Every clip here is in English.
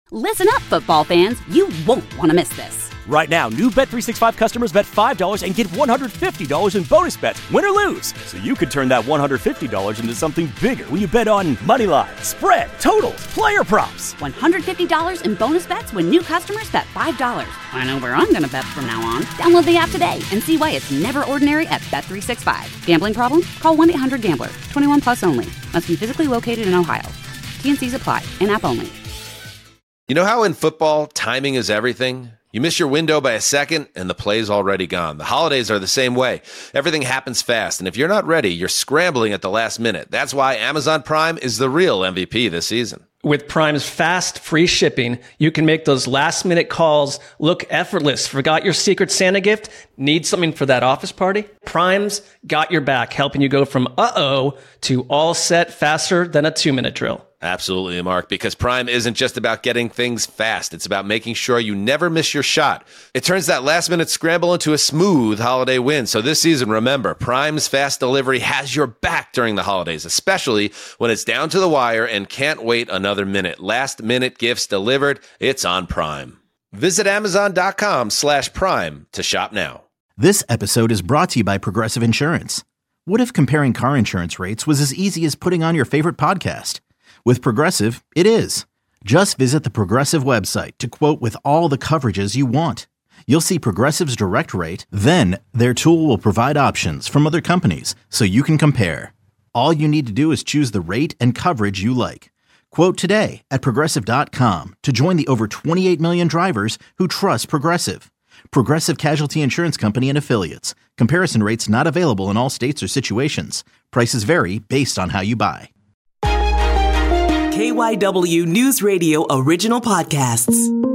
Listen up, football fans. You won't want to miss this. Right now, new Bet365 customers bet $5 and get $150 in bonus bets, win or lose. So you could turn that $150 into something bigger when you bet on money line, spread, totals, player props. $150 in bonus bets when new customers bet $5. I know where I'm going to bet from now on. Download the app today and see why it's never ordinary at Bet365. Gambling problem? Call 1-800-GAMBLER. 21 plus only. Must be physically located in Ohio. T&Cs apply. In-app only. You know how in football, timing is everything? You miss your window by a second, and the play's already gone. The holidays are the same way. Everything happens fast, and if you're not ready, you're scrambling at the last minute. That's why Amazon Prime is the real MVP this season. With Prime's fast, free shipping, you can make those last-minute calls look effortless. Forgot your Secret Santa gift? Need something for that office party? Prime's got your back, helping you go from uh-oh to all set faster than a 2-minute drill. Absolutely, Mark, because Prime isn't just about getting things fast. It's about making sure you never miss your shot. It turns that last-minute scramble into a smooth holiday win. So this season, remember, Prime's fast delivery has your back during the holidays, especially when it's down to the wire and can't wait another minute. Last-minute gifts delivered, it's on Prime. Visit Amazon.com/Prime to shop now. This episode is brought to you by Progressive Insurance. What if comparing car insurance rates was as easy as putting on your favorite podcast? With Progressive, it is. Just visit the Progressive website to quote with all the coverages you want. You'll see Progressive's direct rate, then their tool will provide options from other companies so you can compare. All you need to do is choose the rate and coverage you like. Quote today at Progressive.com to join the over 28 million drivers who trust Progressive. Progressive Casualty Insurance Company and Affiliates. Comparison rates not available in all states or situations. Prices vary based on how you buy. KYW News Radio original podcasts.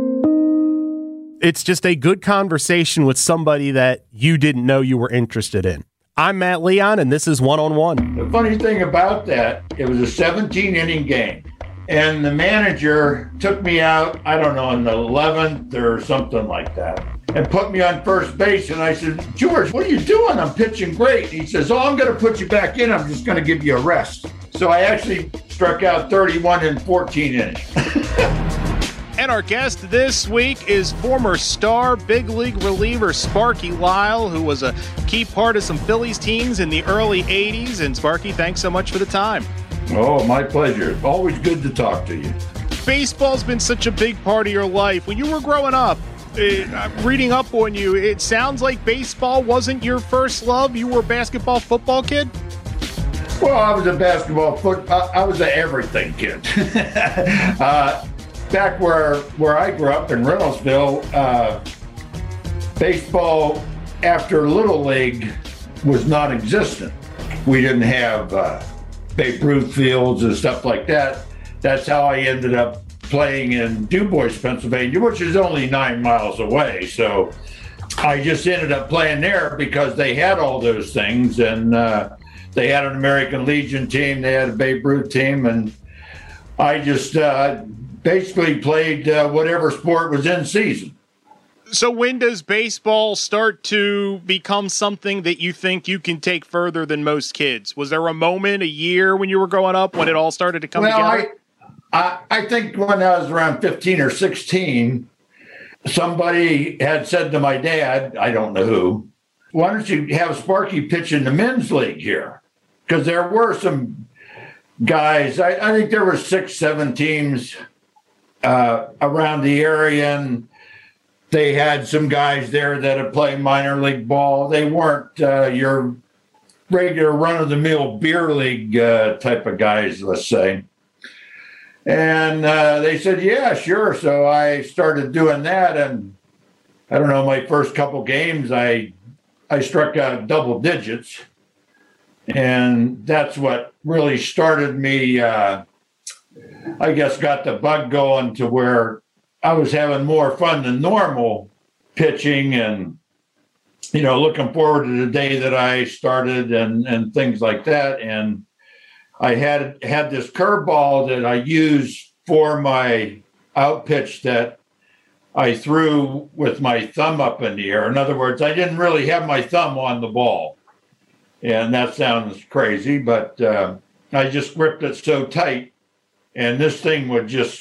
It's just a good conversation with somebody that you didn't know you were interested in. I'm Matt Leon, and this is One on One. The funny thing about that, it was a 17-inning game, and the manager took me out, I don't know, in the 11th or something like that, and put me on first base. And I said, George, what are you doing? I'm pitching great. He says, I'm going to put you back in. I'm just going to give you a rest. So I actually struck out 31 in 14 innings. And our guest this week is former star big league reliever Sparky Lyle, who was a key part of some Phillies teams in the early 80s. And Sparky, thanks so much for the time. Oh, my pleasure. Always good to talk to you. Baseball's been such a big part of your life. When you were growing up, reading up on you, it sounds like baseball wasn't your first love. You were a basketball, football kid? Well, I was a I was an everything kid. Back where I grew up in Reynoldsville, baseball after Little League was non-existent. We didn't have Babe Ruth fields and stuff like that. That's how I ended up playing in DuBois, Pennsylvania, which is only 9 miles away. So I just ended up playing there because they had all those things, and they had an American Legion team, they had a Babe Ruth team, and I just basically played whatever sport was in season. So when does baseball start to become something that you think you can take further than most kids? Was there a moment, a year when you were growing up when it all started to come together? I think when I was around 15 or 16, somebody had said to my dad, I don't know who, why don't you have Sparky pitch in the men's league here? Because there were some guys, I think there were 6, 7 teams around the area, and they had some guys there that had played minor league ball. They weren't your regular run-of-the-mill beer league type of guys, let's say. And they said, yeah, sure. So I started doing that, and I don't know, my first couple games, I struck out double digits. And that's what really started me, I guess, got the bug going to where I was having more fun than normal pitching and, you know, looking forward to the day that I started and things like that. And I had this curveball that I used for my out pitch that I threw with my thumb up in the air. In other words, I didn't really have my thumb on the ball. And that sounds crazy, but I just gripped it so tight, and this thing would just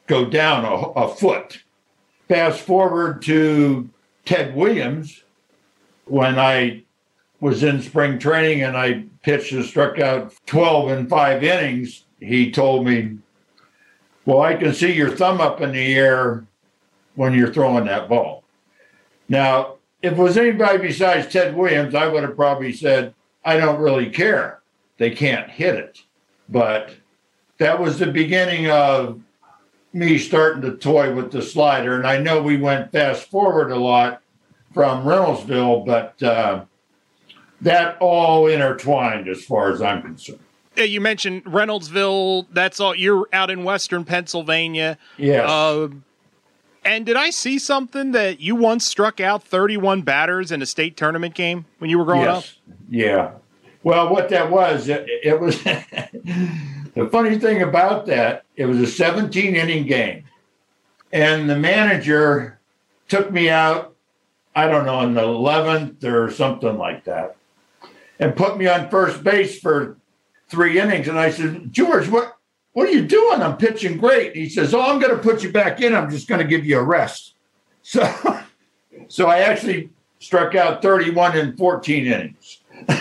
go down a foot. Fast forward to Ted Williams, when I was in spring training and I pitched and struck out 12 in 5 innings, he told me, well, I can see your thumb up in the air when you're throwing that ball. Now, if it was anybody besides Ted Williams, I would have probably said, I don't really care. They can't hit it. But that was the beginning of me starting to toy with the slider. And I know we went fast forward a lot from Reynoldsville, but that all intertwined as far as I'm concerned. You mentioned Reynoldsville. That's all. You're out in Western Pennsylvania. Yes. And did I see something that you once struck out 31 batters in a state tournament game when you were growing up? Yeah. Well, what that was, it was the funny thing about that, it was a 17-inning game. And the manager took me out, I don't know, in the 11th or something like that, and put me on first base for 3 innings. And I said, George, what are you doing? I'm pitching great. He says, I'm going to put you back in. I'm just going to give you a rest. So I actually struck out 31 in 14 innings.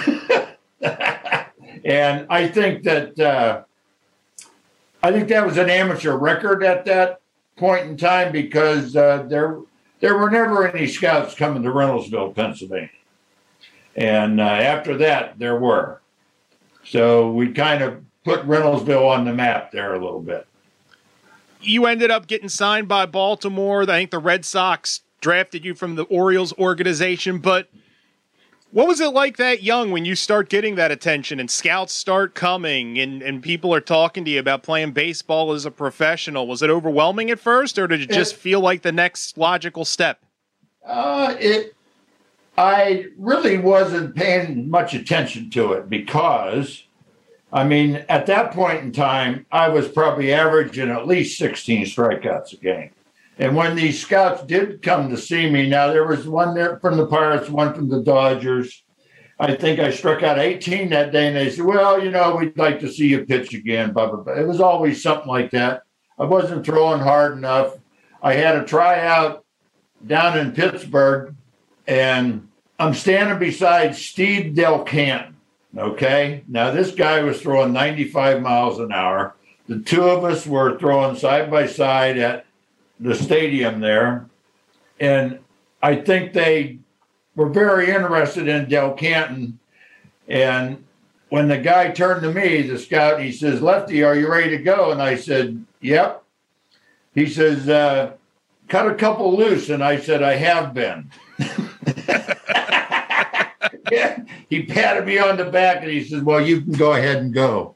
And I think that was an amateur record at that point in time, because there were never any scouts coming to Reynoldsville, Pennsylvania. And after that, there were. So we kind of put Reynoldsville on the map there a little bit. You ended up getting signed by Baltimore. I think the Red Sox drafted you from the Orioles organization. But what was it like that young when you start getting that attention and scouts start coming and people are talking to you about playing baseball as a professional? Was it overwhelming at first, or did it just feel like the next logical step? I really wasn't paying much attention to it because, I mean, at that point in time, I was probably averaging at least 16 strikeouts a game. And when these scouts did come to see me, now there was one there from the Pirates, one from the Dodgers. I think I struck out 18 that day, and they said, well, we'd like to see you pitch again, blah, blah, blah. It was always something like that. I wasn't throwing hard enough. I had a tryout down in Pittsburgh, and I'm standing beside Steve Delcanton, okay? Now, this guy was throwing 95 miles an hour. The two of us were throwing side by side at the stadium there, and I think they were very interested in Delcanton. And when the guy turned to me, the scout, he says, Lefty, are you ready to go? And I said, yep. He says, cut a couple loose. And I said, I have been. Yeah. He patted me on the back and he says, well, you can go ahead and go.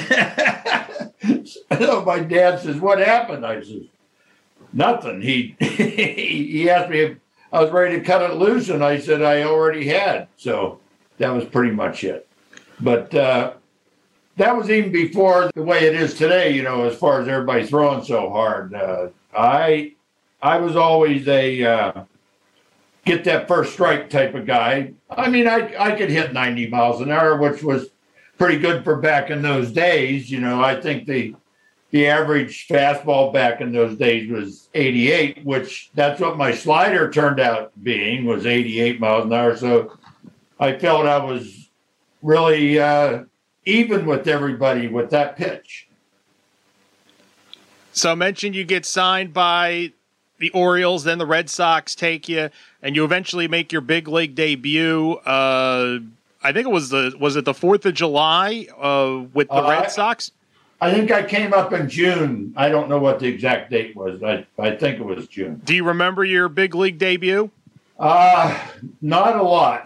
So my dad says, what happened? I says, nothing. He asked me if I was ready to cut it loose, and I said I already had. So that was pretty much it. But that was even before the way it is today, as far as everybody throwing so hard. I was always a get that first strike type of guy. I mean, I could hit 90 miles an hour, which was pretty good for back in those days. I think the average fastball back in those days was 88, which that's what my slider turned out being, was 88 miles an hour. So I felt I was really even with everybody with that pitch. So I mentioned you get signed by the Orioles, then the Red Sox take you, and you eventually make your big league debut. I think it was the 4th of July with the Red Sox? I think I came up in June. I don't know what the exact date was. I think it was June. Do you remember your big league debut? Not a lot.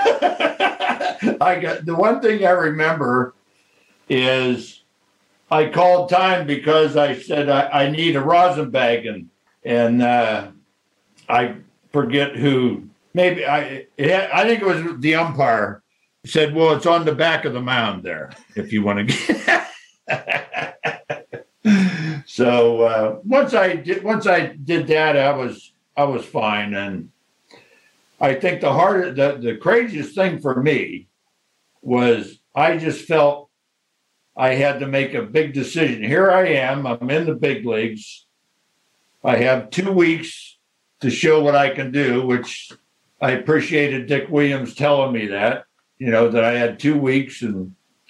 The one thing I remember is I called time because I said I need a rosin bag, and I forget who. Maybe I think it was the umpire said, "Well, it's on the back of the mound there if you want to get." So once I did that, I was fine, and I think the craziest thing for me was I just felt I had to make a big decision. Here I am, I'm in the big leagues, I have 2 weeks to show what I can do, which I appreciated Dick Williams telling me that, that I had 2 weeks and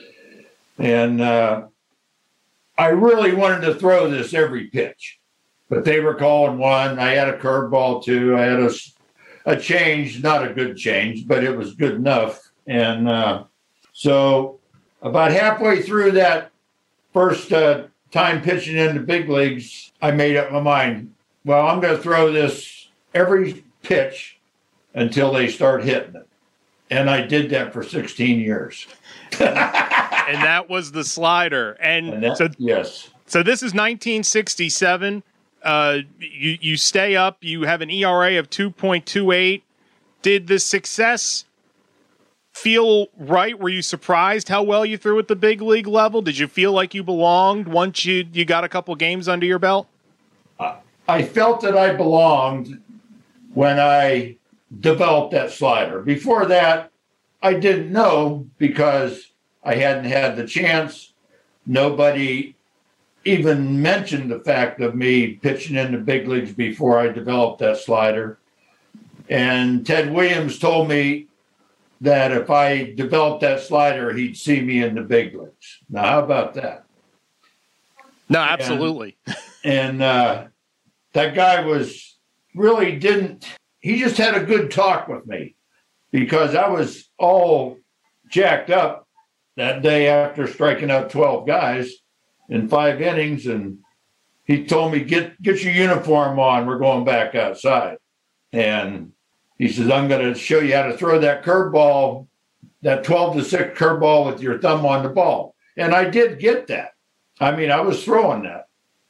I really wanted to throw this every pitch, but they were calling one. I had a curveball too. I had a change, not a good change, but it was good enough. And so about halfway through that first time pitching in the big leagues, I made up my mind. Well, I'm going to throw this every pitch until they start hitting it. And I did that for 16 years. And that was the slider. Yes. So this is 1967. You stay up. You have an ERA of 2.28. Did the success feel right? Were you surprised how well you threw at the big league level? Did you feel like you belonged once you got a couple games under your belt? I felt that I belonged when I developed that slider. Before that, I didn't know because I hadn't had the chance. Nobody even mentioned the fact of me pitching in the big leagues before I developed that slider. And Ted Williams told me that if I developed that slider, he'd see me in the big leagues. Now, how about that? No, absolutely. And that guy he just had a good talk with me because I was all jacked up that day after striking out 12 guys in 5 innings. And he told me, get your uniform on. We're going back outside. And he says, I'm going to show you how to throw that curveball, that 12-6 curveball with your thumb on the ball. And I did get that. I mean, I was throwing that.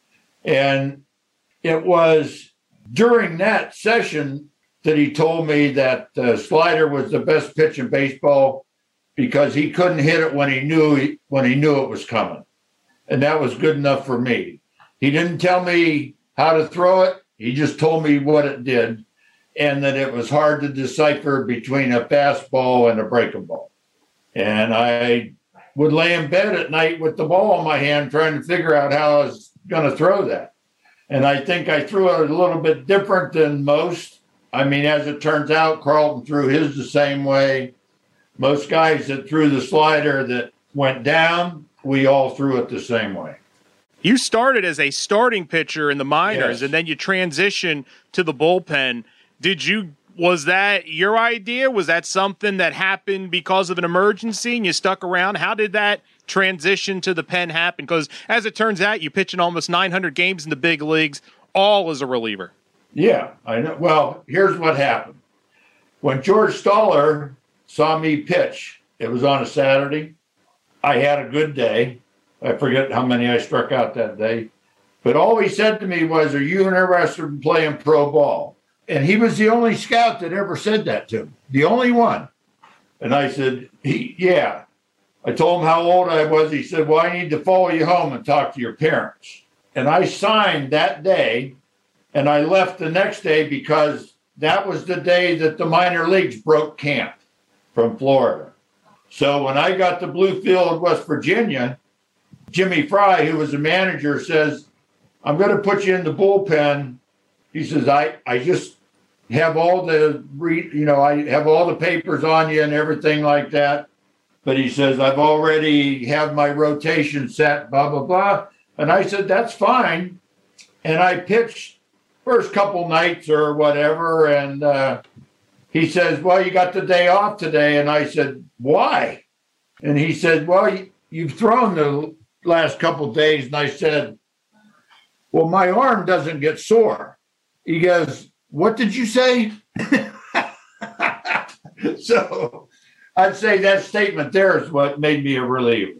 And it was during that session that he told me that the slider was the best pitch in baseball because he couldn't hit it when he knew it was coming. And that was good enough for me. He didn't tell me how to throw it. He just told me what it did and that it was hard to decipher between a fastball and a breaking ball. And I would lay in bed at night with the ball in my hand trying to figure out how I was going to throw that. And I think I threw it a little bit different than most. I mean, as it turns out, Carlton threw his the same way. Most guys that threw the slider that went down, we all threw it the same way. You started as a starting pitcher in the minors, Yes. And then you transitioned to the bullpen. Was that your idea? Was that something that happened because of an emergency and you stuck around? How did that transition to the pen happen? Because as it turns out, you pitch in almost 900 games in the big leagues, all as a reliever. Yeah, I know. Well, here's what happened. When George Stoller saw me pitch, it was on a Saturday. I had a good day. I forget how many I struck out that day. But all he said to me was, are you interested in playing pro ball? And he was the only scout that ever said that to me, the only one. And I said, yeah. I told him how old I was. He said, well, I need to follow you home and talk to your parents. And I signed that day, and I left the next day because that was the day that the minor leagues broke camp from Florida. So when I got to Bluefield, West Virginia, Jimmy Fry, who was the manager, says, I'm going to put you in the bullpen. He says, I just have all the, I have all the papers on you and everything like that. But he says, I've already have my rotation set, blah, blah, blah. And I said, that's fine. And I pitched first couple nights or whatever. And he says, well, you got the day off today. And I said, why? And he said, well, you've thrown the last couple days. And I said, well, my arm doesn't get sore. He goes, what did you say? So I'd say that statement there is what made me a reliever.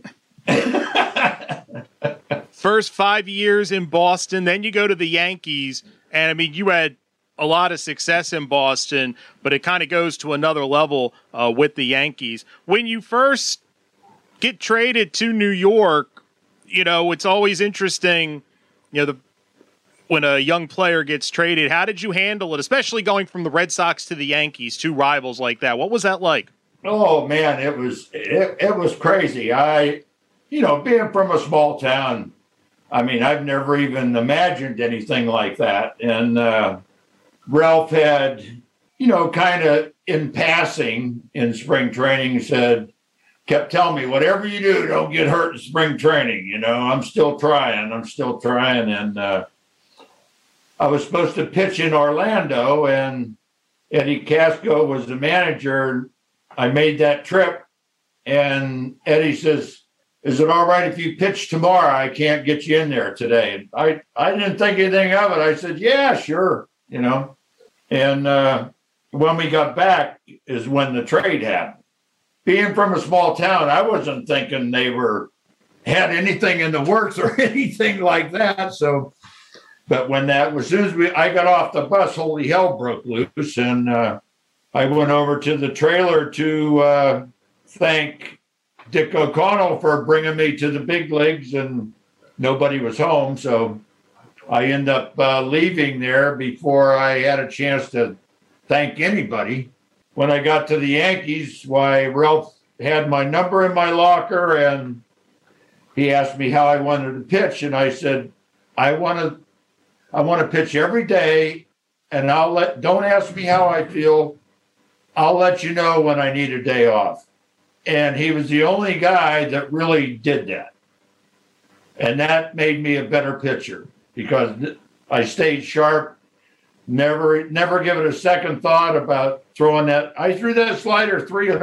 First 5 years in Boston, then you go to the Yankees. And, I mean, you had a lot of success in Boston, but it kind of goes to another level with the Yankees. When you first get traded to New York, it's always interesting, when a young player gets traded. How did you handle it, especially going from the Red Sox to the Yankees, two rivals like that? What was that like? Oh, man, it was crazy. Being from a small town, I mean, I've never even imagined anything like that. And Ralph had, kind of in passing in spring training kept telling me, whatever you do, don't get hurt in spring training. I'm still trying. And I was supposed to pitch in Orlando, and Eddie Casco was the manager. I made that trip, and Eddie says, is it all right if you pitch tomorrow? I can't get you in there today. I didn't think anything of it. I said, yeah, sure, And when we got back is when the trade happened. Being from a small town, I wasn't thinking they had anything in the works or anything like that. So, but as soon as I got off the bus, holy hell broke loose, and I went over to the trailer to thank Dick O'Connell for bringing me to the big leagues, and nobody was home. So I ended up leaving there before I had a chance to thank anybody. When I got to the Yankees, Ralph had my number in my locker, and he asked me how I wanted to pitch. And I said, I want to pitch every day, and don't ask me how I feel. I'll let you know when I need a day off. And he was the only guy that really did that. And that made me a better pitcher because I stayed sharp, never give it a second thought about throwing that. I threw that slider 3-0,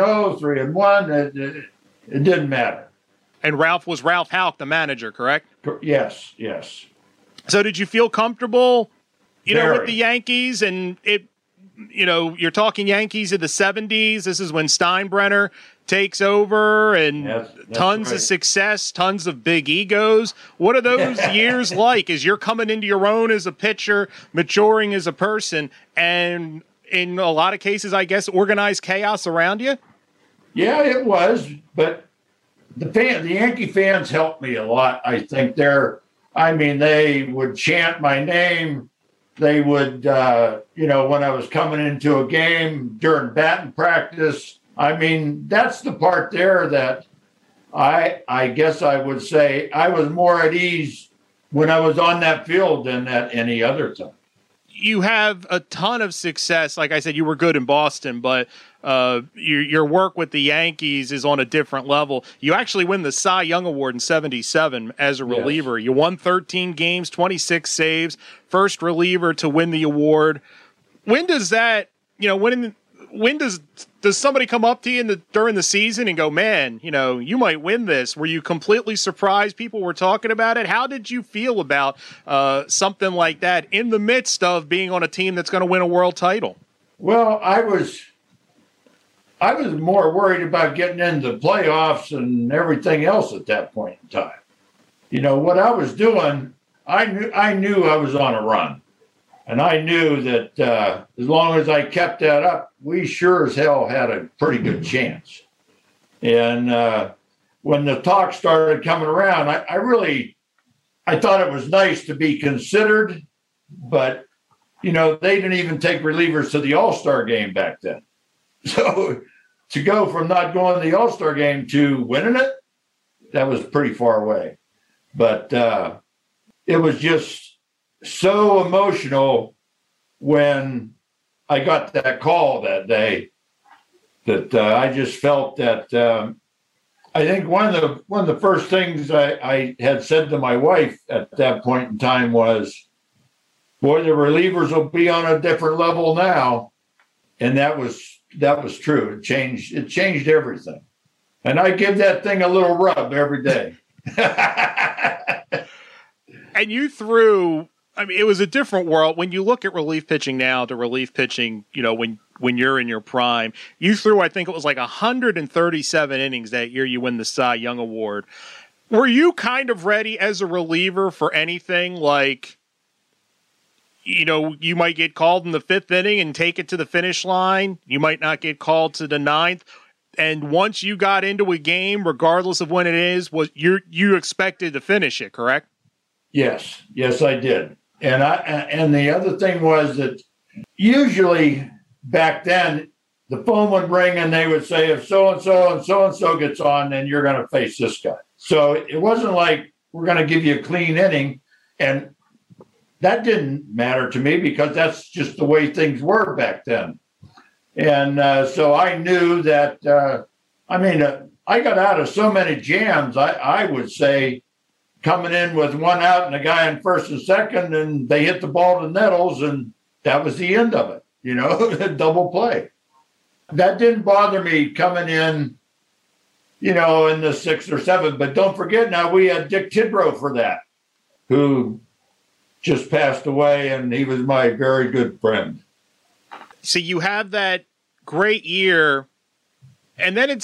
3-1. It didn't matter. And was Ralph Houck the manager, correct? Yes. So did you feel comfortable, Very. with the Yankees? And you're talking Yankees in the 70s. This is when Steinbrenner takes over, and tons of success, tons of big egos. What are those years like as you're coming into your own as a pitcher, maturing as a person, and in a lot of cases, I guess, organized chaos around you? Yeah, it was. But the Yankee fans helped me a lot. I think they would chant my name. They would, when I was coming into a game during batting practice. I mean, that's the part there that I guess I would say I was more at ease when I was on that field than at any other time. You have a ton of success. Like I said, you were good in Boston, but your work with the Yankees is on a different level. You actually win the Cy Young Award in 77 as a reliever. Yes. You won 13 games, 26 saves, first reliever to win the award. When does that, when does somebody come up to you during the season and go, man, you might win this? Were you completely surprised people were talking about it? How did you feel about something like that in the midst of being on a team that's going to win a world title? Well, I was more worried about getting into the playoffs and everything else at that point in time. What I was doing, I knew I was on a run. And I knew that as long as I kept that up, we sure as hell had a pretty good chance. And when the talk started coming around, I thought it was nice to be considered, but, they didn't even take relievers to the All-Star game back then. So to go from not going to the All-Star game to winning it, that was pretty far away. But it was just so emotional when I got that call that day that I just felt that I think one of the first things I had said to my wife at that point in time was, boy, the relievers will be on a different level now. And that was true. It changed everything. And I give that thing a little rub every day. And you threw, it was a different world. When you look at relief pitching now to relief pitching, when you're in your prime, you threw, I think it was like 137 innings that year you win the Cy Young Award. Were you kind of ready as a reliever for anything like, you might get called in the 5th inning and take it to the finish line. You might not get called to the 9th. And once you got into a game, regardless of when it is, you expected to finish it, correct? Yes, I did. And the other thing was that usually back then the phone would ring and they would say, if so-and-so and so-and-so gets on, then you're going to face this guy. So it wasn't like we're going to give you a clean inning. And that didn't matter to me because that's just the way things were back then. And so I knew that, I got out of so many jams, I would say, coming in with one out and a guy in first and second, and they hit the ball to Nettles, and that was the end of it, double play. That didn't bother me coming in, in the 6th or 7th. But don't forget now, we had Dick Tidrow for that, who just passed away, and he was my very good friend. So you have that great year, and then in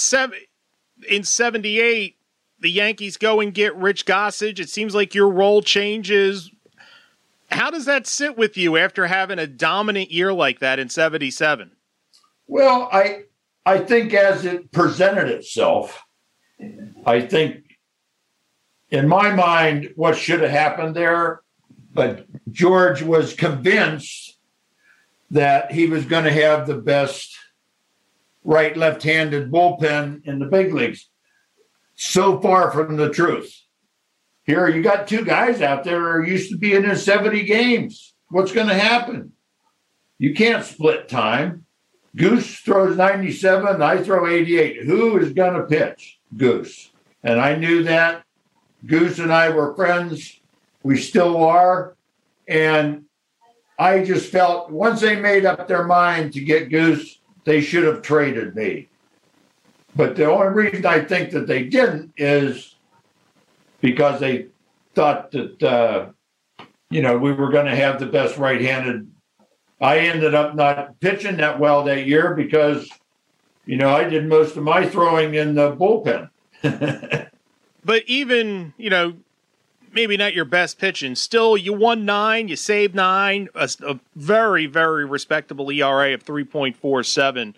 78, the Yankees go and get Rich Gossage. It seems like your role changes. How does that sit with you after having a dominant year like that in 77? Well, I think as it presented itself, I think in my mind what should have happened there, but George was convinced that he was going to have the best right-left-handed bullpen in the big leagues. So far from the truth. Here, you got two guys out there who are used to being in 70 games. What's going to happen? You can't split time. Goose throws 97, I throw 88. Who is going to pitch? Goose. And I knew that. Goose and I were friends. We still are. And I just felt once they made up their mind to get Goose, they should have traded me. But the only reason I think that they didn't is because they thought that, we were going to have the best right-handed. I ended up not pitching that well that year because, I did most of my throwing in the bullpen. But even, maybe not your best pitching, still you won 9, you saved 9, a very, very respectable ERA of 3.47.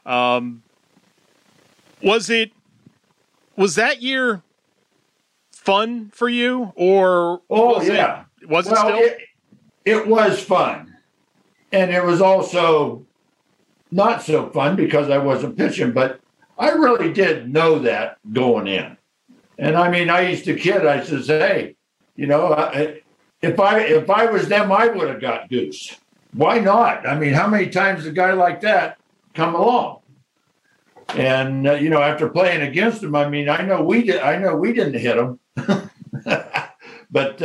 Was that year fun for you, or was it still? It was fun, and it was also not so fun because I wasn't pitching. But I really did know that going in, and I used to kid. I says, "Hey, if I was them, I would have got Goose. Why not? How many times did a guy like that come along?" And after playing against him, I know we didn't hit him, but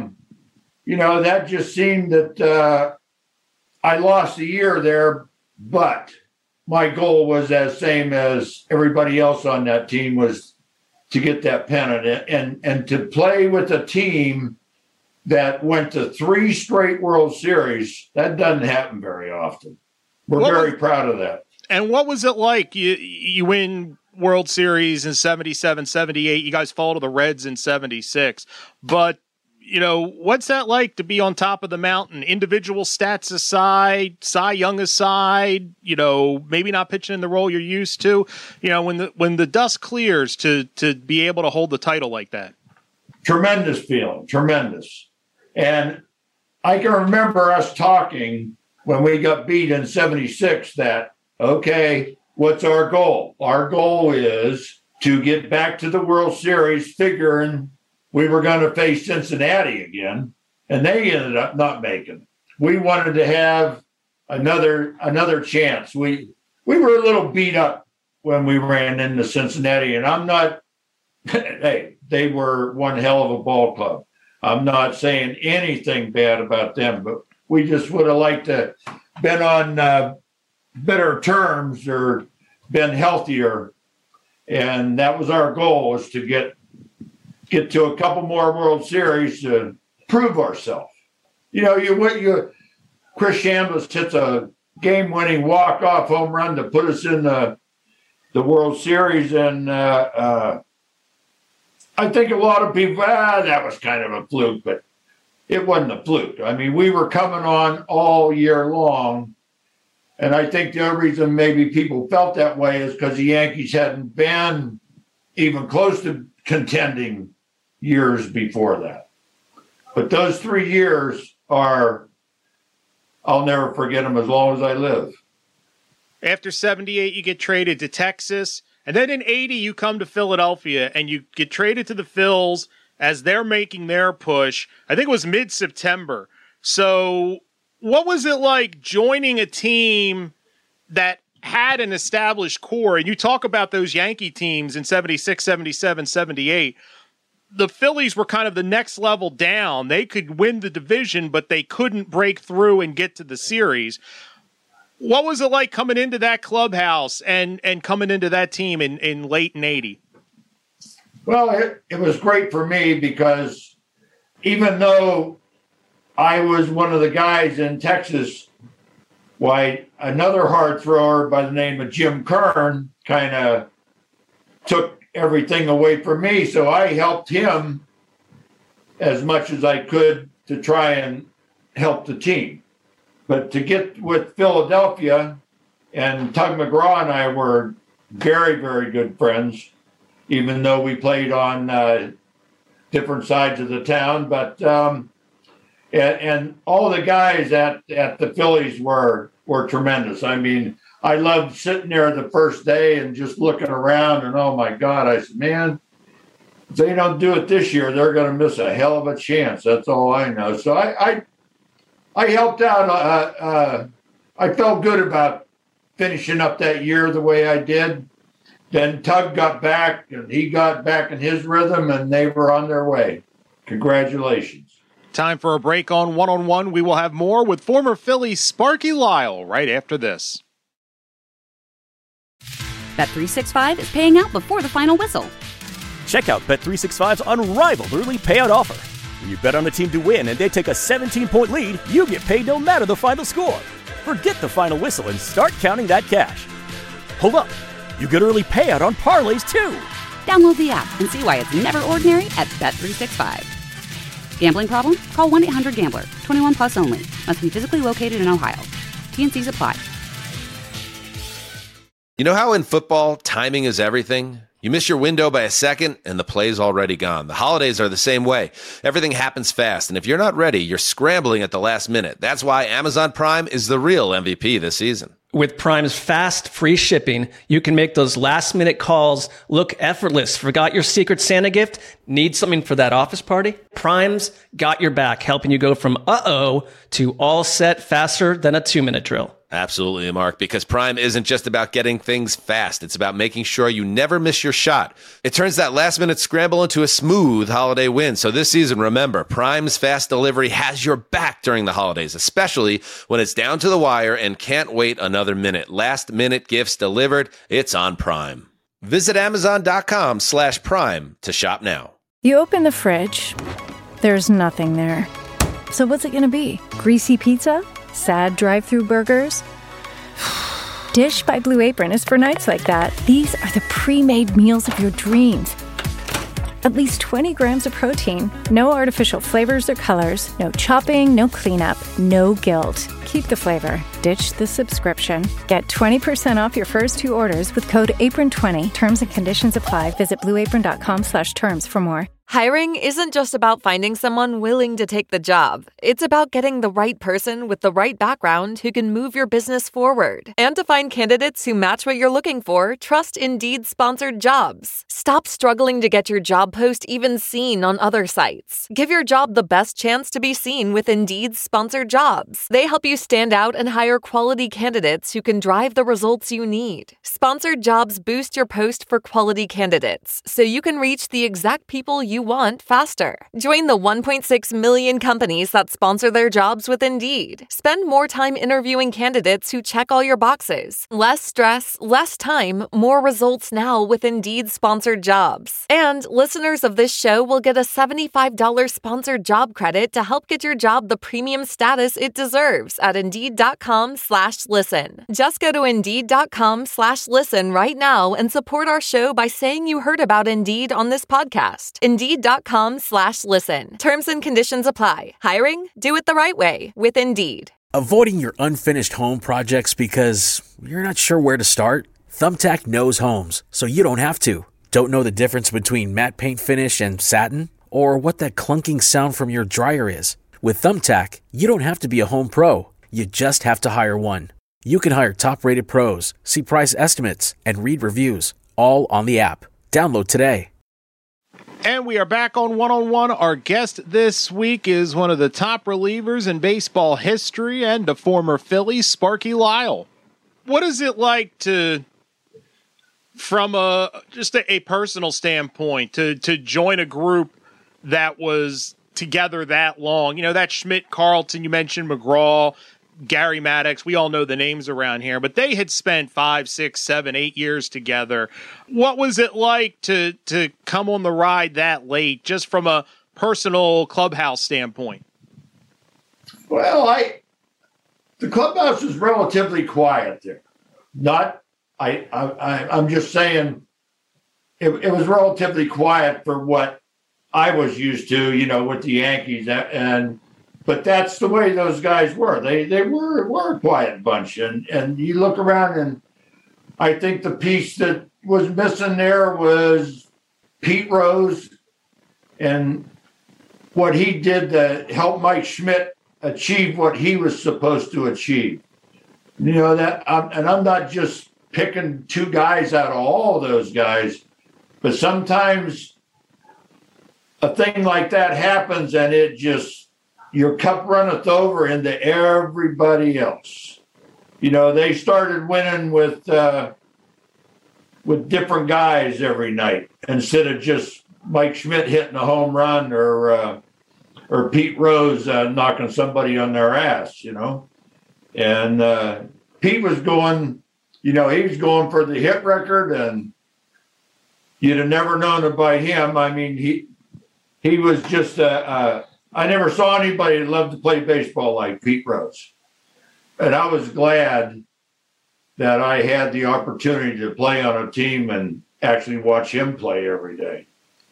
that just seemed that I lost a year there. But my goal was as same as everybody else on that team, was to get that pennant and to play with a team that went to 3 straight World Series. That doesn't happen very often. We're very proud of that. And what was it like? You win World Series in 77, 78. You guys fall to the Reds in 76. But, what's that like to be on top of the mountain? Individual stats aside, Cy Young aside, maybe not pitching in the role you're used to. When the dust clears to be able to hold the title like that. Tremendous feeling, tremendous. And I can remember us talking when we got beat in 76 that, okay, what's our goal? Our goal is to get back to the World Series, figuring we were going to face Cincinnati again, and they ended up not making it. We wanted to have another chance. We were a little beat up when we ran into Cincinnati, and I'm not hey, they were one hell of a ball club. I'm not saying anything bad about them, but we just would have liked to been on better terms or been healthier. And that was our goal, was to get to a couple more World Series to prove ourselves. Chris Chambliss hits a game-winning walk-off home run to put us in the World Series, and I think a lot of people, that was kind of a fluke, but it wasn't a fluke. We were coming on all year long, and I think the only reason maybe people felt that way is because the Yankees hadn't been even close to contending years before that. But those 3 years I'll never forget them as long as I live. After 78, you get traded to Texas. And then in 80, you come to Philadelphia and you get traded to the Phils. as they're making their push. I think it was mid-September. So what was it like joining a team that had an established core? And you talk about those Yankee teams in 76, 77, 78. The Phillies were kind of the next level down. They could win the division, but they couldn't break through and get to the series. What was it like coming into that clubhouse and coming into that team in late 80? Well, it was great for me because even though I was one of the guys in Texas, why another hard thrower by the name of Jim Kern kind of took everything away from me. So I helped him as much as I could to try and help the team. But to get with Philadelphia, and Tug McGraw and I were very, very good friends, even though we played on different sides of the town. But and all the guys at the Phillies were tremendous. I mean, I loved sitting there the first day and just looking around, and oh my God, I said, man, if they don't do it this year, they're going to miss a hell of a chance. That's all I know. So I helped out. I felt good about finishing up that year the way I did. Then Tug got back, and he got back in his rhythm, and they were on their way. Congratulations. Time for a break on One-on-One. We will have more with former Philly Sparky Lyle right after this. Bet365 is paying out before the final whistle. Check out Bet365's unrivaled early payout offer. When you bet on a team to win and they take a 17-point lead, you get paid no matter the final score. Forget the final whistle and start counting that cash. Hold up. You get early payout on parlays, too. Download the app and see why it's never ordinary at Bet365. Gambling problem? Call 1-800-GAMBLER. 21 plus only. Must be physically located in Ohio. T&Cs apply. You know how in football, timing is everything? You miss your window by a second, and the play's already gone. The holidays are the same way. Everything happens fast, and if you're not ready, you're scrambling at the last minute. That's why Amazon Prime is the real MVP this season. With Prime's fast, free shipping, you can make those last-minute calls look effortless. Forgot your Secret Santa gift? Need something for that office party? Prime's got your back, helping you go from uh-oh to all set faster than a 2-minute drill. Absolutely, Mark, because Prime isn't just about getting things fast. It's about making sure you never miss your shot. It turns that last-minute scramble into a smooth holiday win. So this season, remember, Prime's fast delivery has your back during the holidays, especially when it's down to the wire and can't wait another minute. Last-minute gifts delivered. It's on Prime. Visit Amazon.com/Prime to shop now. You open the fridge. There's nothing there. So what's it going to be? Greasy pizza? Sad drive-through burgers? Dish by Blue Apron is for nights like that. These are the pre-made meals of your dreams. At least 20 grams of protein, no artificial flavors or colors, no chopping, no cleanup, no guilt. Keep the flavor. Ditch the subscription. Get 20% off your first 2 orders with code APRON20. Terms and conditions apply. Visit blueapron.com/terms for more. Hiring isn't just about finding someone willing to take the job. It's about getting the right person with the right background who can move your business forward. And to find candidates who match what you're looking for, trust Indeed Sponsored Jobs. Stop struggling to get your job post even seen on other sites. Give your job the best chance to be seen with Indeed Sponsored Jobs. They help you stand out and hire quality candidates who can drive the results you need. Sponsored Jobs boost your post for quality candidates so you can reach the exact people you want faster. Join the 1.6 million companies that sponsor their jobs with Indeed. Spend more time interviewing candidates who check all your boxes. Less stress, less time, more results now with Indeed Sponsored Jobs. And listeners of this show will get a $75 sponsored job credit to help get your job the premium status it deserves at Indeed.com/listen. Just go to Indeed.com/listen right now and support our show by saying you heard about Indeed on this podcast. Indeed.com/listen. Terms and conditions apply. Hiring? Do it the right way with Indeed. Avoiding your unfinished home projects because you're not sure where to start? Thumbtack knows homes, so you don't have to. Don't know the difference between matte paint finish and satin? Or what that clunking sound from your dryer is? With Thumbtack, you don't have to be a home pro. You just have to hire one. You can hire top-rated pros, see price estimates, and read reviews, all on the app. Download today. And we are back on One. Our guest this week is one of the top relievers in baseball history and a former Philly, Sparky Lyle. What is it like to, from just a personal standpoint, to join a group that was together that long? You know, that Schmidt, Carlton, you mentioned McGraw, Gary Maddox, we all know the names around here, but they had spent 5, 6, 7, 8 years together. What was it like to come on the ride that late, just from a personal clubhouse standpoint? Well, the clubhouse was relatively quiet there. I'm just saying it was relatively quiet for what I was used to, you know, with the Yankees, but that's the way those guys were. They were a quiet bunch. And you look around, and I think the piece that was missing there was Pete Rose and what he did to help Mike Schmidt achieve what he was supposed to achieve. You know, and I'm not just picking two guys out of all those guys, but sometimes a thing like that happens and it just, your cup runneth over into everybody else. You know, they started winning with different guys every night instead of just Mike Schmidt hitting a home run or Pete Rose knocking somebody on their ass, you know. And Pete was going, you know, he was going for the hit record, and you'd have never known it by him. I mean, he was just I never saw anybody that loved to play baseball like Pete Rose. And I was glad that I had the opportunity to play on a team and actually watch him play every day.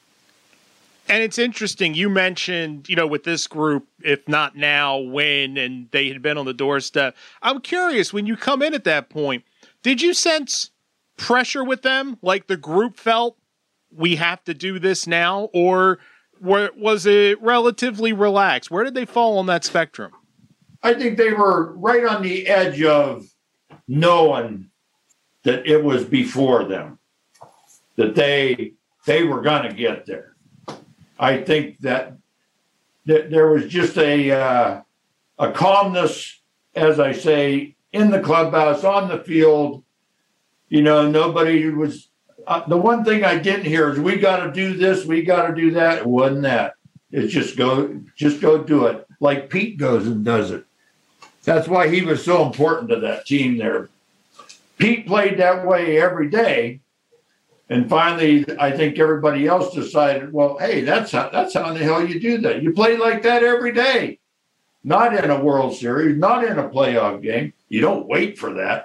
And it's interesting, you mentioned, you know, with this group, if not now, when, and they had been on the doorstep. I'm curious, when you come in at that point, did you sense pressure with them? Like the group felt, we have to do this now? Or was it relatively relaxed? Where did they fall on that spectrum? I think they were right on the edge of knowing that it was before them, that they were going to get there. I think that there was just a calmness, as I say, in the clubhouse, on the field. You know, nobody was. The one thing I didn't hear is we got to do this, we got to do that. It wasn't that. It's just go do it. Like Pete goes and does it. That's why he was so important to that team there. Pete played that way every day. And finally, I think everybody else decided, well, hey, that's how in the hell you do that. You play like that every day. Not in a World Series, not in a playoff game. You don't wait for that.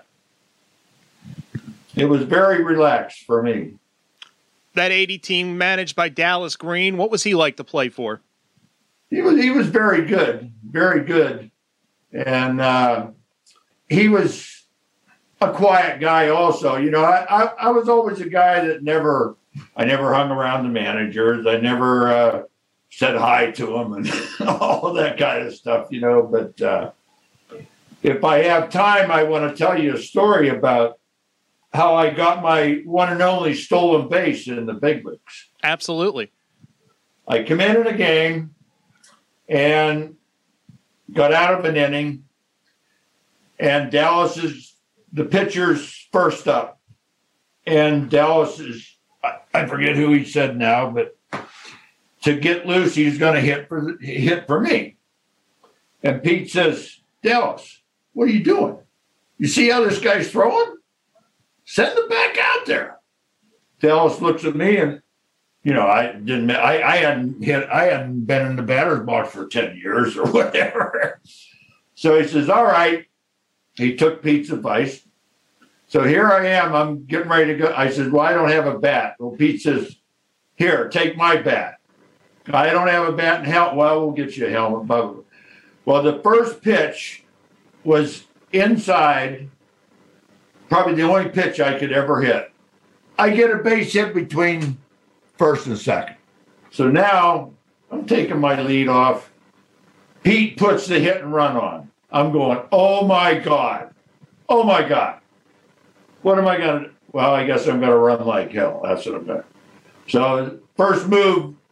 It was very relaxed for me. That 80 team managed by Dallas Green, what was he like to play for? He was very good, very good. And he was a quiet guy also. You know, I was always a guy that never hung around the managers. I never said hi to them and all of that kind of stuff, you know. But if I have time, I want to tell you a story about how I got my one and only stolen base in the big leagues. Absolutely. I come in a game and got out of an inning, and Dallas is the pitcher's first up. And Dallas is, I forget who he said now, but to get loose, he's going to hit for me. And Pete says, Dallas, what are you doing? You see how this guy's throwing? Send him back out there. Dallas looks at me, and you know, I hadn't been in the batter's box for 10 years or whatever. So he says, all right. He took Pete's advice. So here I am. I'm getting ready to go. I said, well, I don't have a bat. Well, Pete says, here, take my bat. I don't have a bat and helmet. Well, we'll get you a helmet. Well, the first pitch was inside, probably the only pitch I could ever hit. I get a base hit between first and second. So now I'm taking my lead off. Pete puts the hit and run on. I'm going, oh my God. Oh my God. What am I going to do? Well, I guess I'm going to run like hell. That's what I'm going to do. So first move,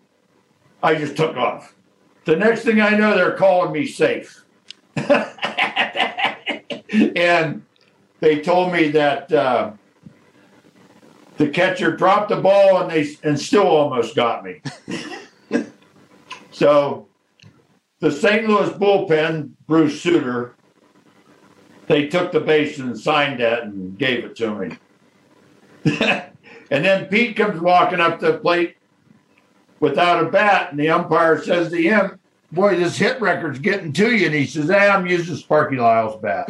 I just took off. The next thing I know, they're calling me safe. And they told me that the catcher dropped the ball and still almost got me. So the St. Louis bullpen, Bruce Sutter, they took the base and signed that and gave it to me. And then Pete comes walking up the plate without a bat, and the umpire says to him, "Boy, this hit record's getting to you." And he says, "I'm using Sparky Lyle's bat."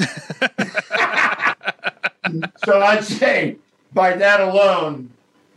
So I'd say by that alone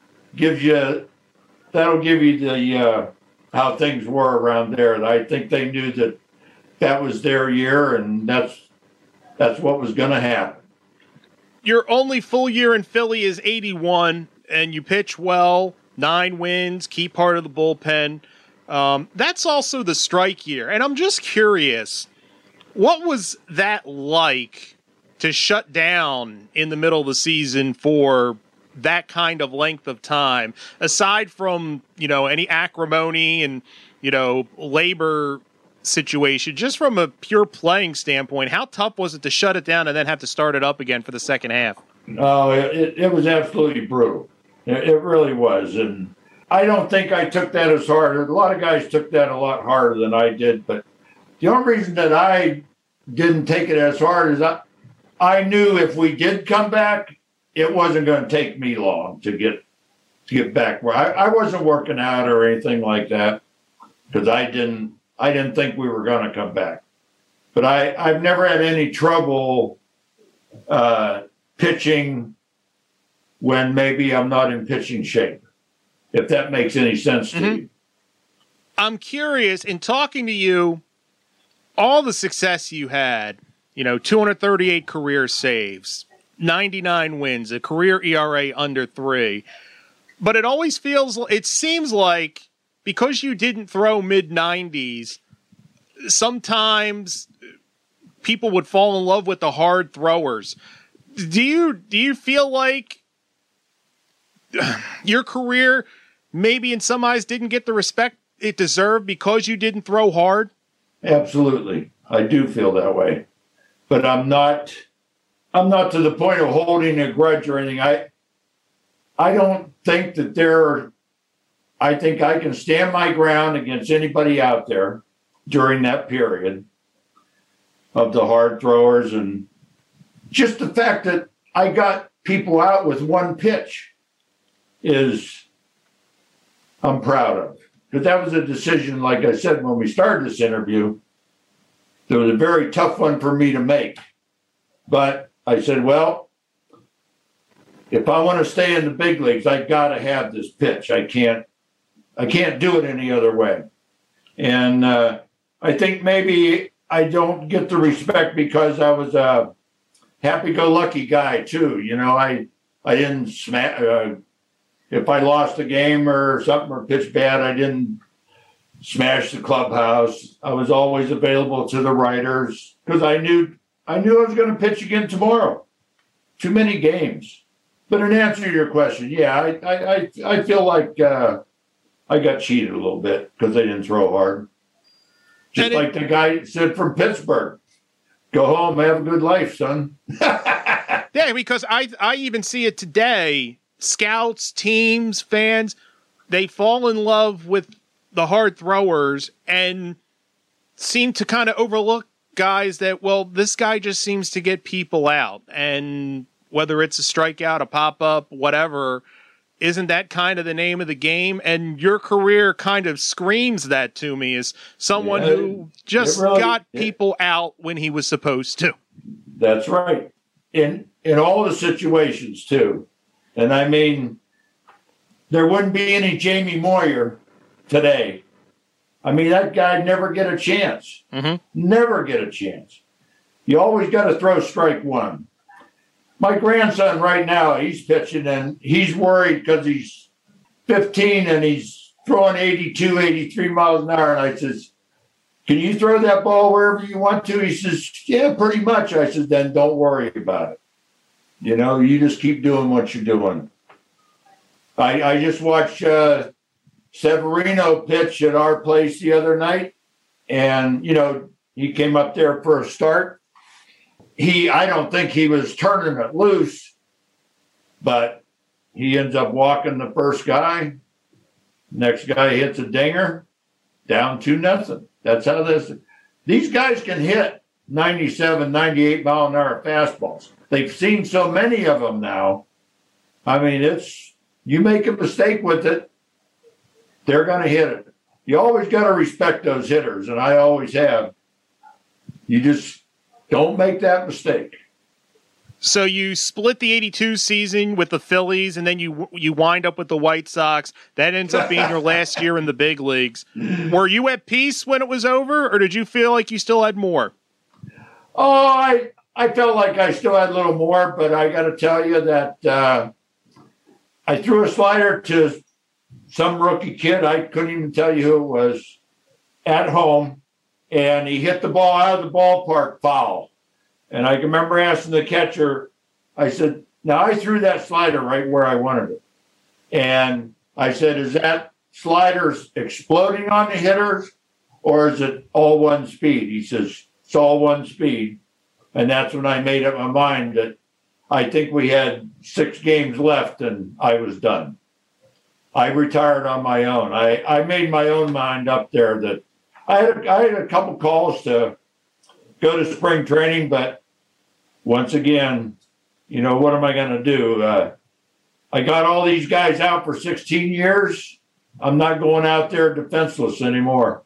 that'll give you the how things were around there. I think they knew that was their year, and that's what was going to happen. Your only full year in Philly is 81, and you pitch well, 9 wins, key part of the bullpen. That's also the strike year. And I'm just curious, what was that like to shut down in the middle of the season for that kind of length of time, aside from, any acrimony and, labor situation, just from a pure playing standpoint? How tough was it to shut it down and then have to start it up again for the second half? Oh, it was absolutely brutal. It really was. And I don't think I took that as hard. A lot of guys took that a lot harder than I did. But the only reason that I didn't take it as hard is I knew if we did come back, it wasn't going to take me long to get back where I wasn't working out or anything like that, because I didn't think we were going to come back. But I've never had any trouble pitching when maybe I'm not in pitching shape, if that makes any sense to you. I'm curious, in talking to you, all the success you had, 238 career saves, 99 wins, a career ERA under 3. But it seems like because you didn't throw mid-90s, sometimes people would fall in love with the hard throwers. Do you feel like your career maybe in some eyes didn't get the respect it deserved because you didn't throw hard? Absolutely. I do feel that way. But I'm not to the point of holding a grudge or anything. I don't think that I think I can stand my ground against anybody out there during that period of the hard throwers. And just the fact that I got people out with one pitch I'm proud of. Because that was a decision, like I said, when we started this interview, it was a very tough one for me to make. But I said, well, if I want to stay in the big leagues, I got to have this pitch. I can't do it any other way. And I think maybe I don't get the respect because I was a happy-go-lucky guy too. I didn't smash. If I lost a game or something or pitched bad, I didn't smash the clubhouse. I was always available to the writers because I knew I was going to pitch again tomorrow. Too many games. But in answer to your question, yeah, I feel like I got cheated a little bit because they didn't throw hard. Just like the guy said from Pittsburgh, go home, have a good life, son. Yeah, because I even see it today. Scouts, teams, fans, they fall in love with the hard throwers and seem to kind of overlook guys that, well, this guy just seems to get people out. And whether it's a strikeout, a pop-up, whatever, isn't that kind of the name of the game? And your career kind of screams that to me as someone who just got people out when he was supposed to. That's right. In all the situations, too. And I mean, there wouldn't be any Jamie Moyer today. I mean, that guy'd never get a chance. Mm-hmm. Never get a chance. You always got to throw strike one. My grandson right now, he's pitching and he's worried because he's 15 and he's throwing 82, 83 miles an hour. And I says, can you throw that ball wherever you want to? He says, yeah, pretty much. I said, then don't worry about it. You just keep doing what you're doing. I just watched Severino pitched at our place the other night, and, he came up there for a start. I don't think he was turning it loose, but he ends up walking the first guy. Next guy hits a dinger, down 2-0. That's how these guys can hit 97, 98 mile an hour fastballs. They've seen so many of them now. I mean, you make a mistake with it, they're going to hit it. You always got to respect those hitters, and I always have. You just don't make that mistake. So you split the 82 season with the Phillies, and then you wind up with the White Sox. That ends up being your last year in the big leagues. Were you at peace when it was over, or did you feel like you still had more? Oh, I felt like I still had a little more, but I got to tell you that I threw a slider to some rookie kid. I couldn't even tell you who it was, at home, and he hit the ball out of the ballpark foul. And I can remember asking the catcher, I said, now I threw that slider right where I wanted it. And I said, is that slider exploding on the hitters, or is it all one speed? He says, it's all one speed. And that's when I made up my mind that I think we had 6 games left and I was done. I retired on my own. I made my own mind up there that I had a couple calls to go to spring training, but once again, what am I going to do? I got all these guys out for 16 years. I'm not going out there defenseless anymore.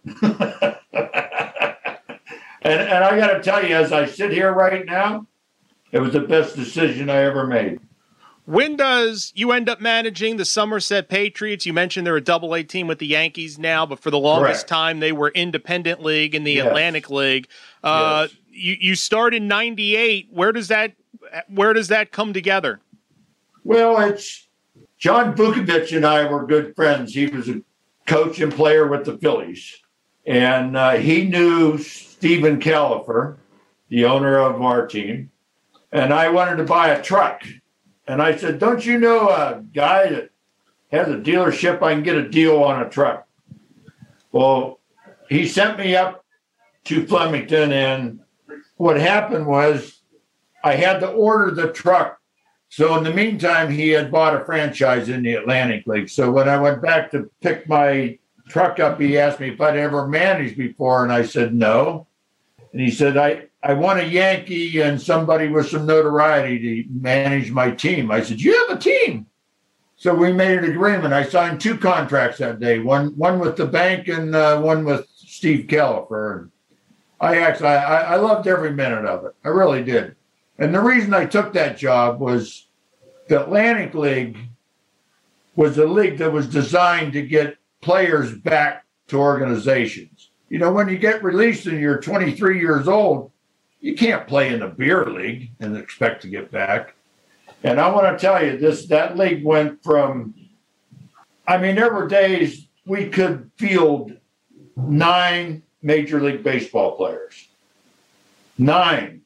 And I got to tell you, as I sit here right now, it was the best decision I ever made. When does you end up managing the Somerset Patriots? You mentioned they're a Double-A team with the Yankees now, but for the longest time they were independent league in the Atlantic League. Yes. You start in '98. Where does that come together? Well, it's John Vukovich and I were good friends. He was a coach and player with the Phillies, and he knew Stephen Califer, the owner of our team, and I wanted to buy a truck. And I said, don't you know a guy that has a dealership? I can get a deal on a truck. Well, he sent me up to Flemington, and what happened was I had to order the truck. So in the meantime, he had bought a franchise in the Atlantic League. So when I went back to pick my truck up, he asked me if I'd ever managed before, and I said no. And he said, I want a Yankee and somebody with some notoriety to manage my team. I said, you have a team? So we made an agreement. I signed 2 contracts that day, one with the bank and one with Steve Califer. I loved every minute of it. I really did. And the reason I took that job was the Atlantic League was a league that was designed to get players back to organizations. When you get released and you're 23 years old, you can't play in the beer league and expect to get back. And I want to tell you that league went from, there were days we could field 9 Major League Baseball players. 9.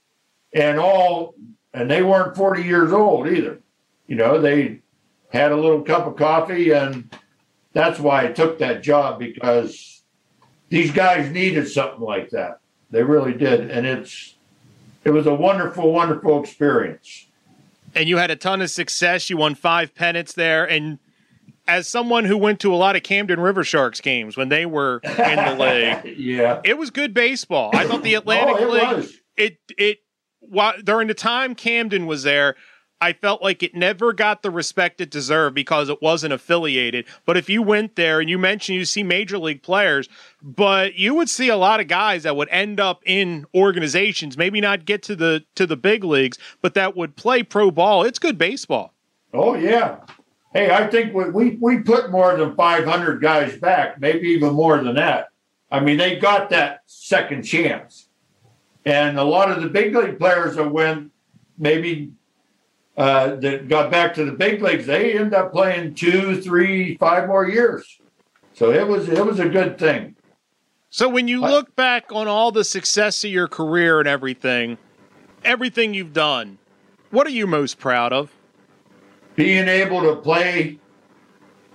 And they weren't 40 years old either. They had a little cup of coffee, and that's why I took that job, because these guys needed something like that. They really did. And it was a wonderful, wonderful experience. And you had a ton of success. You won 5 pennants there. And as someone who went to a lot of Camden River Sharks games when they were in the league, yeah, it was good baseball. I thought the Atlantic League, during the time Camden was there, I felt like it never got the respect it deserved because it wasn't affiliated. But if you went there, and you mentioned you see major league players, but you would see a lot of guys that would end up in organizations, maybe not get to the big leagues, but that would play pro ball. It's good baseball. Oh, yeah. Hey, I think we put more than 500 guys back, maybe even more than that. They got that second chance. And a lot of the big league players that went maybe that got back to the big leagues, they end up playing 2, 3, 5 more years. So it was a good thing. So when you look back on all the success of your career and everything you've done, what are you most proud of? Being able to play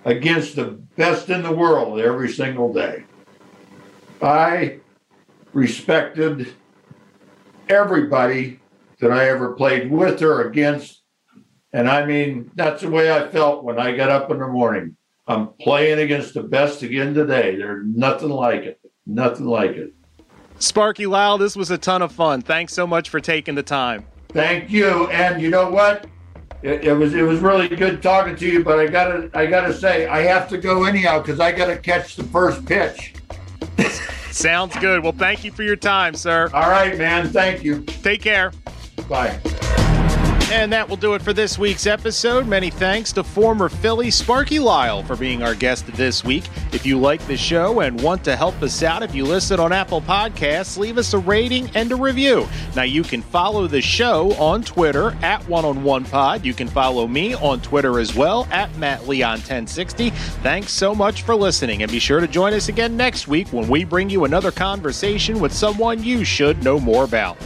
against the best in the world every single day. I respected everybody that I ever played with or against. And I mean, that's the way I felt when I got up in the morning. I'm playing against the best again today. There's nothing like it. Nothing like it. Sparky Lyle, this was a ton of fun. Thanks so much for taking the time. Thank you. And you know what? It was really good talking to you, but I gotta say, I have to go anyhow because I gotta catch the first pitch. Sounds good. Well, thank you for your time, sir. All right, man. Thank you. Take care. Bye. And that will do it for this week's episode. Many thanks to former Philly Sparky Lyle for being our guest this week. If you like the show and want to help us out, if you listen on Apple Podcasts, leave us a rating and a review. Now, you can follow the show on Twitter at OneOnOnePod. You can follow me on Twitter as well at MattLeon1060. Thanks so much for listening, and be sure to join us again next week when we bring you another conversation with someone you should know more about.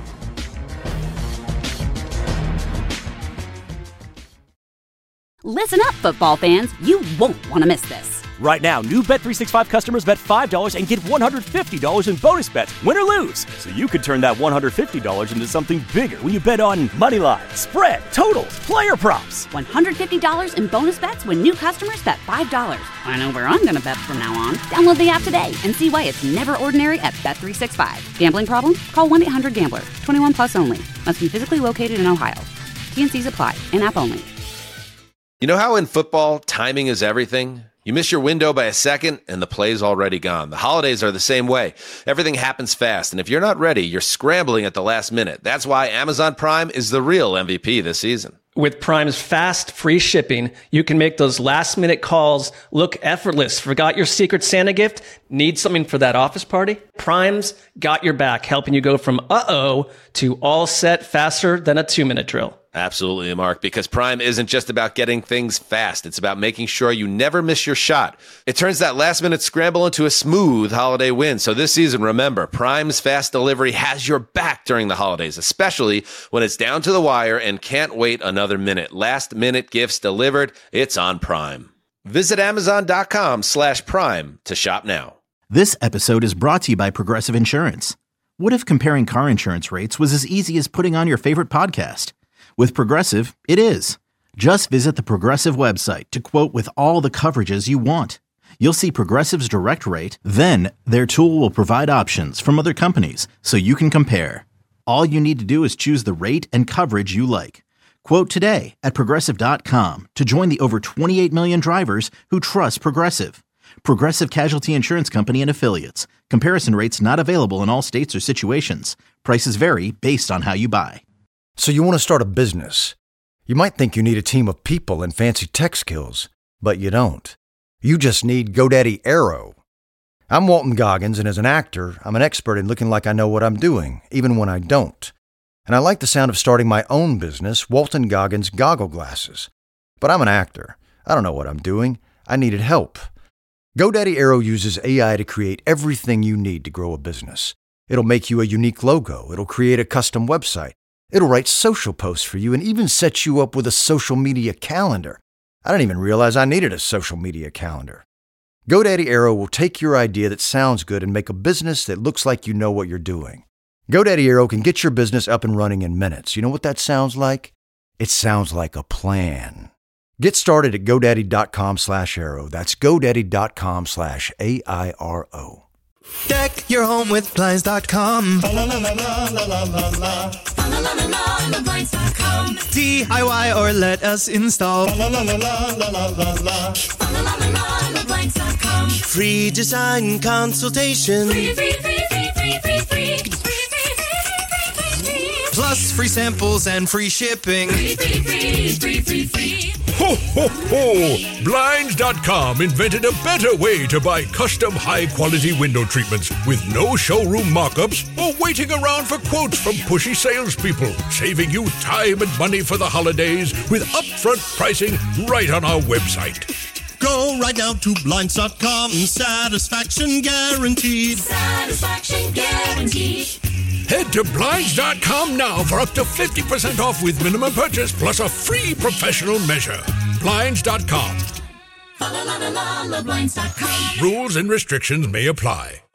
Listen up, football fans. You won't want to miss this. Right now, new Bet365 customers bet $5 and get $150 in bonus bets, win or lose. So you could turn that $150 into something bigger when you bet on moneyline, spread, totals, player props. $150 in bonus bets when new customers bet $5. I know where I'm going to bet from now on. Download the app today and see why it's never ordinary at Bet365. Gambling problem? Call 1-800-GAMBLER. 21 plus only. Must be physically located in Ohio. T&Cs apply. In-app only. You know how in football, timing is everything? You miss your window by a second, and the play's already gone. The holidays are the same way. Everything happens fast, and if you're not ready, you're scrambling at the last minute. That's why Amazon Prime is the real MVP this season. With Prime's fast, free shipping, you can make those last-minute calls look effortless. Forgot your Secret Santa gift? Need something for that office party? Prime's got your back, helping you go from uh-oh to all set faster than a 2-minute drill. Absolutely, Mark, because Prime isn't just about getting things fast. It's about making sure you never miss your shot. It turns that last-minute scramble into a smooth holiday win. So this season, remember, Prime's fast delivery has your back during the holidays, especially when it's down to the wire and can't wait another minute. Last-minute gifts delivered. It's on Prime. Visit Amazon.com/Prime to shop now. This episode is brought to you by Progressive Insurance. What if comparing car insurance rates was as easy as putting on your favorite podcast? With Progressive, it is. Just visit the Progressive website to quote with all the coverages you want. You'll see Progressive's direct rate, then their tool will provide options from other companies so you can compare. All you need to do is choose the rate and coverage you like. Quote today at Progressive.com to join the over 28 million drivers who trust Progressive. Progressive Casualty Insurance Company and Affiliates. Comparison rates not available in all states or situations. Prices vary based on how you buy. So you want to start a business. You might think you need a team of people and fancy tech skills, but you don't. You just need GoDaddy Aero. I'm Walton Goggins, and as an actor, I'm an expert in looking like I know what I'm doing, even when I don't. And I like the sound of starting my own business, Walton Goggins Goggle Glasses. But I'm an actor. I don't know what I'm doing. I needed help. GoDaddy Aero uses AI to create everything you need to grow a business. It'll make you a unique logo. It'll create a custom website. It'll write social posts for you and even set you up with a social media calendar. I didn't even realize I needed a social media calendar. GoDaddy Aero will take your idea that sounds good and make a business that looks like you know what you're doing. GoDaddy Aero can get your business up and running in minutes. You know what that sounds like? It sounds like a plan. Get started at GoDaddy.com/Aero. That's GoDaddy.com/AIRO. Deck your home with Blinds.com. DIY or let us install. Free design consultation. Plus free samples and free shipping. Ho, ho, ho! Blinds.com invented a better way to buy custom high-quality window treatments with no showroom mock-ups or waiting around for quotes from pushy salespeople, saving you time and money for the holidays with upfront pricing right on our website. Go right now to Blinds.com. Satisfaction guaranteed. Satisfaction guaranteed. Head to Blinds.com now for up to 50% off with minimum purchase plus a free professional measure. Blinds.com. Blinds.com. Rules and restrictions may apply.